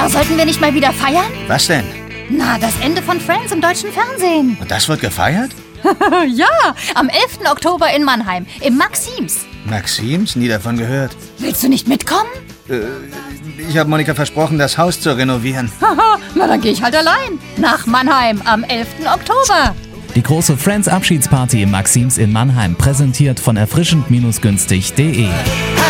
Na, sollten wir nicht mal wieder feiern? Was denn? Na, das Ende von Friends im deutschen Fernsehen. Und das wird gefeiert? Ja, am 11. Oktober in Mannheim, im Maxims. Maxims? Nie davon gehört. Willst du nicht mitkommen? Ich habe Monika versprochen, das Haus zu renovieren. Haha, na dann gehe ich halt allein. Nach Mannheim am 11. Oktober. Die große Friends-Abschiedsparty im Maxims in Mannheim, präsentiert von erfrischend-günstig.de.